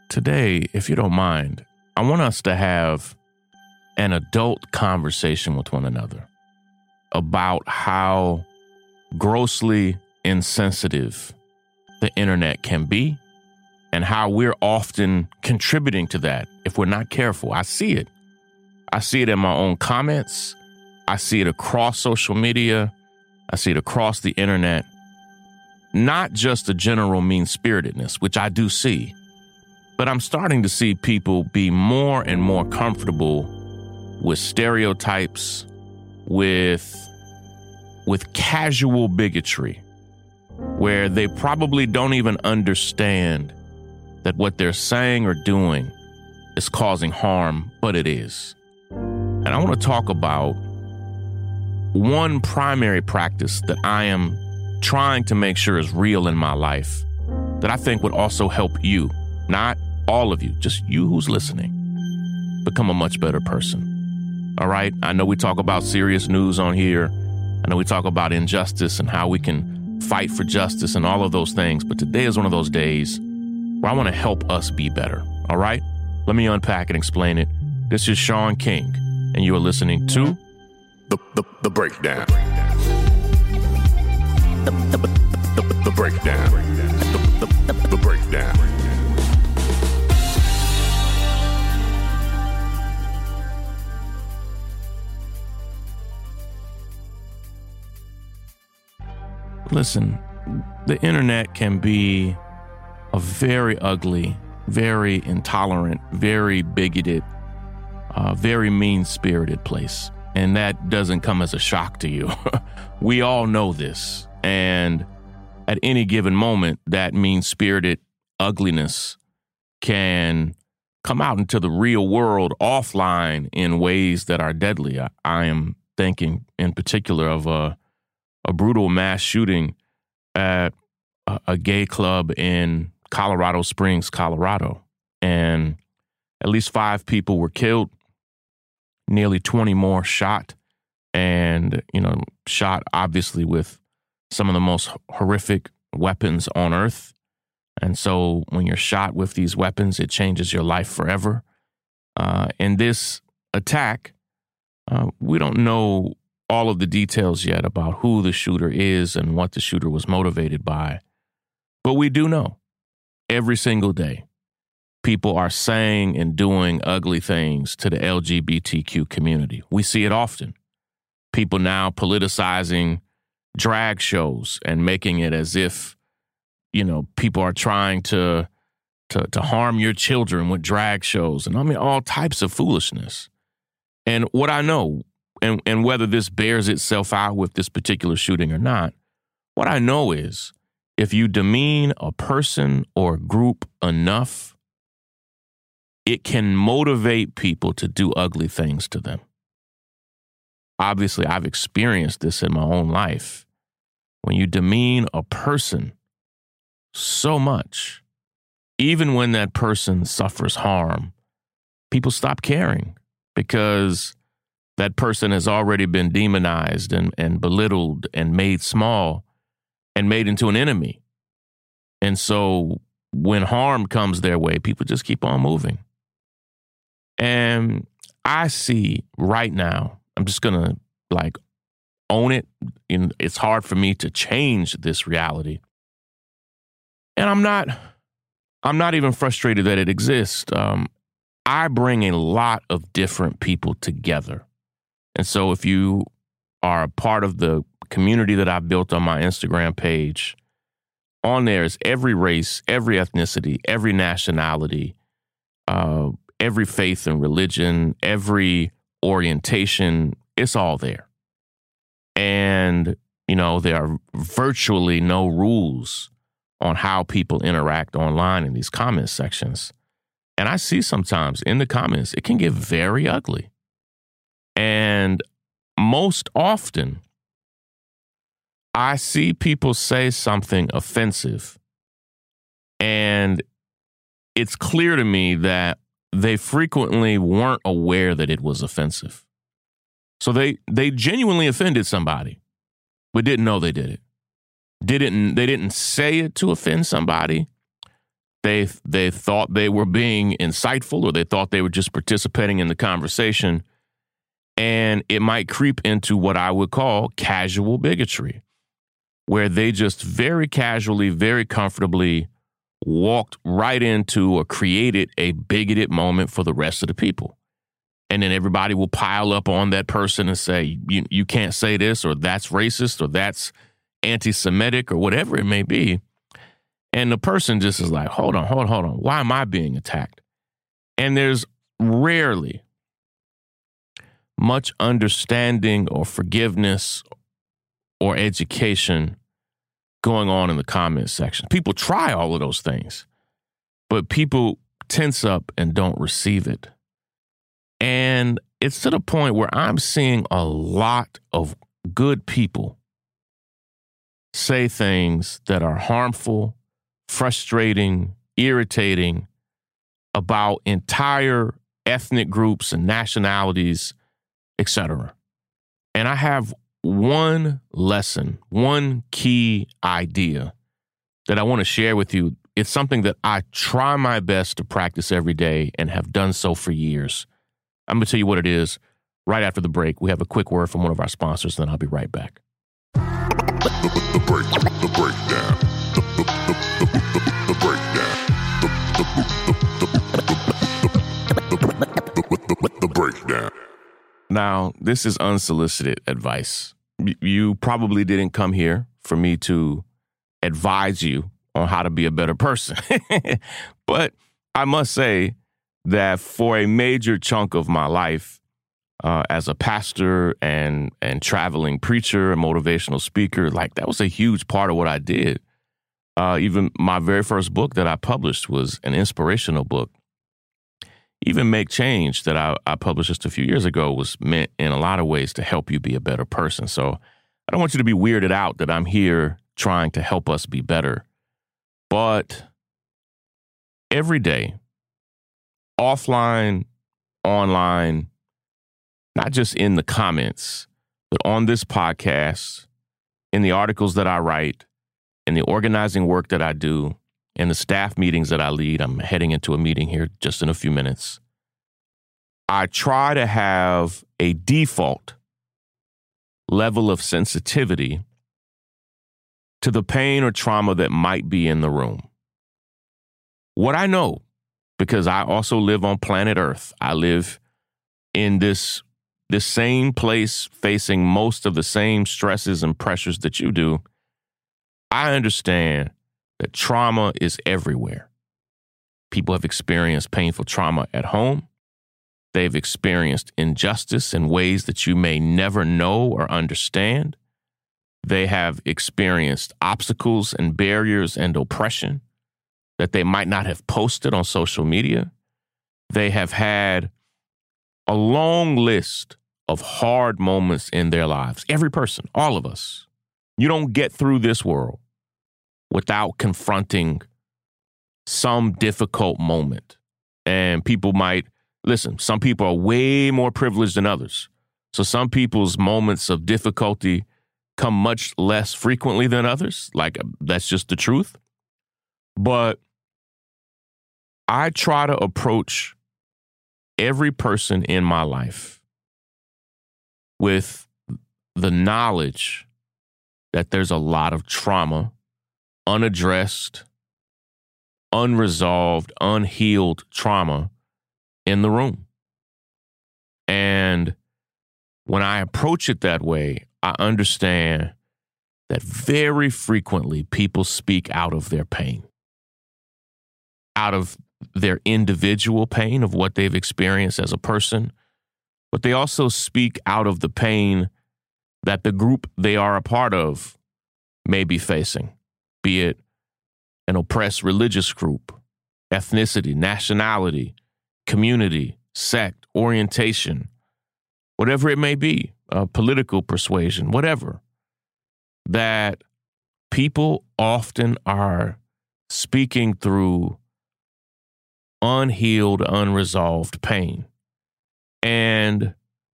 today, if you don't mind, I want us to have an adult conversation with one another about how grossly insensitive the internet can be and how we're often contributing to that if we're not careful. I see it. I see it in my own comments. I see it across social media. I see it across the internet. Not just a general mean-spiritedness, which I do see, but I'm starting to see people be more and more comfortable with stereotypes, with casual bigotry, where they probably don't even understand that what they're saying or doing is causing harm, but it is. And I want to talk about one primary practice that I am trying to make sure is real in my life that I think would also help you, not all of you, just you who's listening, become a much better person. All right? I know we talk about serious news on here. I know we talk about injustice and how we can fight for justice and all of those things, but today is one of those days where I want to help us be better. All right? Let me unpack and explain it. This is Sean King, and you are listening to The Breakdown. The Breakdown. The Breakdown. Listen, the internet can be a very ugly, very intolerant, very bigoted, very mean-spirited place. And that doesn't come as a shock to you. We all know this. And at any given moment, that mean-spirited ugliness can come out into the real world offline in ways that are deadly. I am thinking in particular of a brutal mass shooting at a gay club in Colorado Springs, Colorado. And at least 5 people were killed, nearly 20 more shot, and, shot obviously with some of the most horrific weapons on earth. And so when you're shot with these weapons, it changes your life forever. In this attack, we don't know all of the details yet about who the shooter is and what the shooter was motivated by. But we do know every single day, people are saying and doing ugly things to the LGBTQ community. We see it often. People now politicizing drag shows and making it as if, people are trying to harm your children with drag shows. And all types of foolishness. And what I know, and whether this bears itself out with this particular shooting or not, what I know is if you demean a person or a group enough, it can motivate people to do ugly things to them. Obviously, I've experienced this in my own life. When you demean a person so much, even when that person suffers harm, people stop caring because that person has already been demonized and belittled and made small and made into an enemy. And so when harm comes their way, people just keep on moving. And I see right now, I'm just going to own it. It's hard for me to change this reality. And I'm not even frustrated that it exists. I bring a lot of different people together. And so if you are a part of the community that I've built on my Instagram page, on there is every race, every ethnicity, every nationality, every faith and religion, every orientation. It's all there. And, there are virtually no rules on how people interact online in these comment sections. And I see sometimes in the comments, it can get very ugly. And most often, I see people say something offensive, and it's clear to me that they frequently weren't aware that it was offensive. So they genuinely offended somebody, but didn't know they did it. They didn't say it to offend somebody, They thought they were being insightful, or they thought they were just participating in the conversation. And it might creep into what I would call casual bigotry, where they just very casually, very comfortably walked right into or created a bigoted moment for the rest of the people. And then everybody will pile up on that person and say, you can't say this, or that's racist, or that's anti-Semitic, or whatever it may be. And the person just is like, hold on. Why am I being attacked? And there's rarely much understanding or forgiveness or education going on in the comment section. People try all of those things, but people tense up and don't receive it. And it's to the point where I'm seeing a lot of good people say things that are harmful, frustrating, irritating about entire ethnic groups and nationalities, etc. And I have one lesson, one key idea that I want to share with you. It's something that I try my best to practice every day and have done so for years. I'm going to tell you what it is right after the break. We have a quick word from one of our sponsors, and then I'll be right back. The breakdown. The breakdown. Now, this is unsolicited advice. You probably didn't come here for me to advise you on how to be a better person. But I must say that for a major chunk of my life, as a pastor and traveling preacher and motivational speaker, like that was a huge part of what I did. Even my very first book that I published was an inspirational book. Even Make Change that I published just a few years ago was meant in a lot of ways to help you be a better person. So I don't want you to be weirded out that I'm here trying to help us be better. But every day, offline, online, not just in the comments, but on this podcast, in the articles that I write, in the organizing work that I do, in the staff meetings that I lead — I'm heading into a meeting here just in a few minutes — I try to have a default level of sensitivity to the pain or trauma that might be in the room. What I know, because I also live on planet Earth, I live in this same place facing most of the same stresses and pressures that you do, I understand that trauma is everywhere. People have experienced painful trauma at home. They've experienced injustice in ways that you may never know or understand. They have experienced obstacles and barriers and oppression that they might not have posted on social media. They have had a long list of hard moments in their lives. Every person, all of us. You don't get through this world without confronting some difficult moment. And people might, listen, some people are way more privileged than others. So some people's moments of difficulty come much less frequently than others. Like, that's just the truth. But I try to approach every person in my life with the knowledge that there's a lot of trauma, unaddressed, unresolved, unhealed trauma in the room. And when I approach it that way, I understand that very frequently people speak out of their pain, out of their individual pain of what they've experienced as a person, but they also speak out of the pain that the group they are a part of may be facing, be it an oppressed religious group, ethnicity, nationality, community, sect, orientation, whatever it may be, political persuasion, whatever, that people often are speaking through unhealed, unresolved pain. And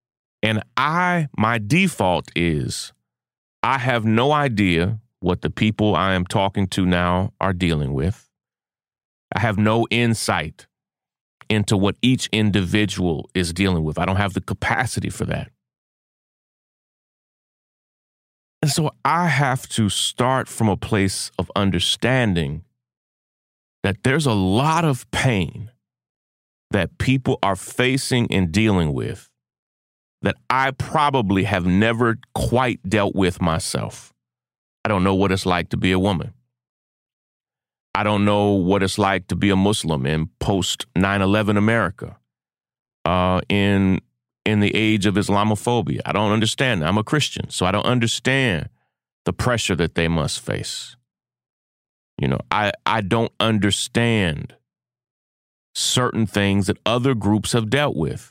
my default is I have no idea what the people I am talking to now are dealing with. I have no insight into what each individual is dealing with. I don't have the capacity for that. And so I have to start from a place of understanding that there's a lot of pain that people are facing and dealing with that I probably have never quite dealt with myself. I don't know what it's like to be a woman. I don't know what it's like to be a Muslim in post 9/11 America, in the age of Islamophobia. I don't understand. I'm a Christian, so I don't understand the pressure that they must face. You know, I don't understand certain things that other groups have dealt with.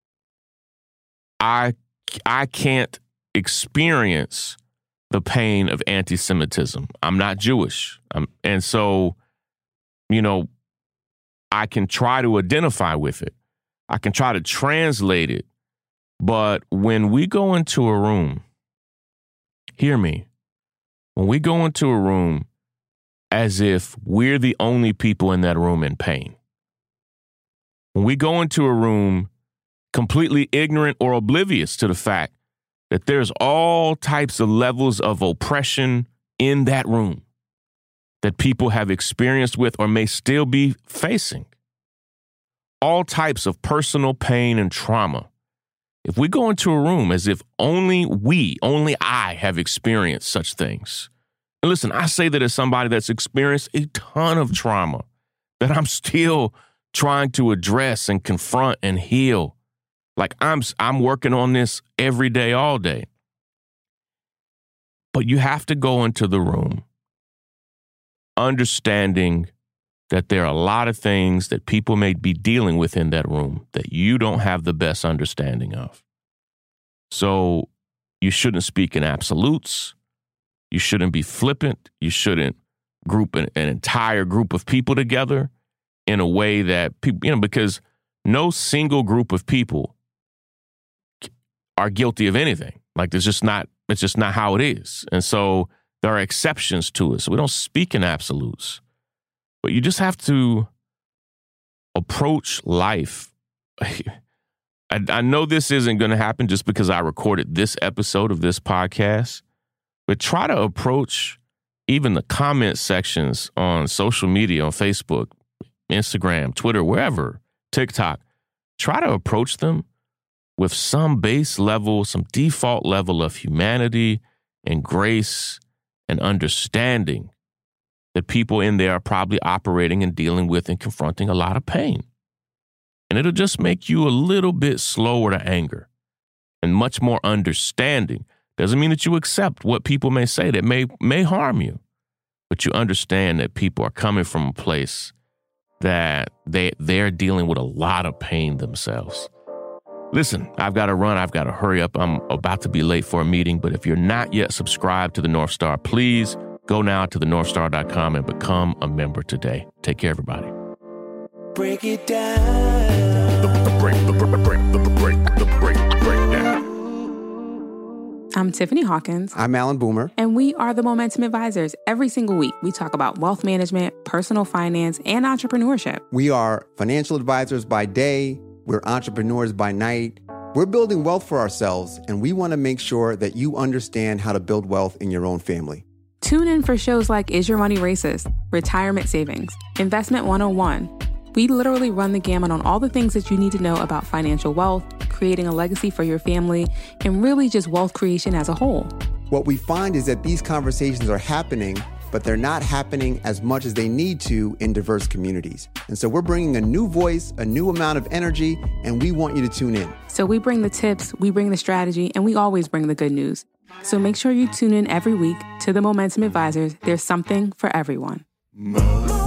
I can't experience the pain of anti-Semitism. I'm not Jewish. And so, you know, I can try to identify with it. I can try to translate it. But when we go into a room, hear me, when we go into a room as if we're the only people in that room in pain, when we go into a room completely ignorant or oblivious to the fact that there's all types of levels of oppression in that room that people have experienced with or may still be facing, all types of personal pain and trauma. If we go into a room as if only I have experienced such things. And listen, I say that as somebody that's experienced a ton of trauma that I'm still trying to address and confront and heal. Like I'm working on this every day, all day. But you have to go into the room understanding that there are a lot of things that people may be dealing with in that room that you don't have the best understanding of. So you shouldn't speak in absolutes. You shouldn't be flippant. You shouldn't group an entire group of people together in a way that people, you know, because no single group of people are guilty of anything. Like it's just not how it is. And so there are exceptions to it. So we don't speak in absolutes. But you just have to approach life. I know this isn't going to happen just because I recorded this episode of this podcast, but try to approach even the comment sections on social media, on Facebook, Instagram, Twitter, wherever, TikTok. Try to approach them with some base level, some default level of humanity and grace and understanding that people in there are probably operating and dealing with and confronting a lot of pain. And it'll just make you a little bit slower to anger and much more understanding. Doesn't mean that you accept what people may say that may harm you, but you understand that people are coming from a place that they're dealing with a lot of pain themselves. Listen, I've got to run. I've got to hurry up. I'm about to be late for a meeting, but if you're not yet subscribed to the North Star, please go now to thenorthstar.com and become a member today. Take care, everybody. Break it down. The breakdown. I'm Tiffany Hawkins. I'm Alan Boomer. And we are the Momentum Advisors. Every single week, we talk about wealth management, personal finance, and entrepreneurship. We are financial advisors by day. We're entrepreneurs by night. We're building wealth for ourselves, and we want to make sure that you understand how to build wealth in your own family. Tune in for shows like Is Your Money Racist? Retirement Savings, Investment 101. We literally run the gamut on all the things that you need to know about financial wealth, creating a legacy for your family, and really just wealth creation as a whole. What we find is that these conversations are happening, but they're not happening as much as they need to in diverse communities. And so we're bringing a new voice, a new amount of energy, and we want you to tune in. So we bring the tips, we bring the strategy, and we always bring the good news. So make sure you tune in every week to the Momentum Advisors. There's something for everyone.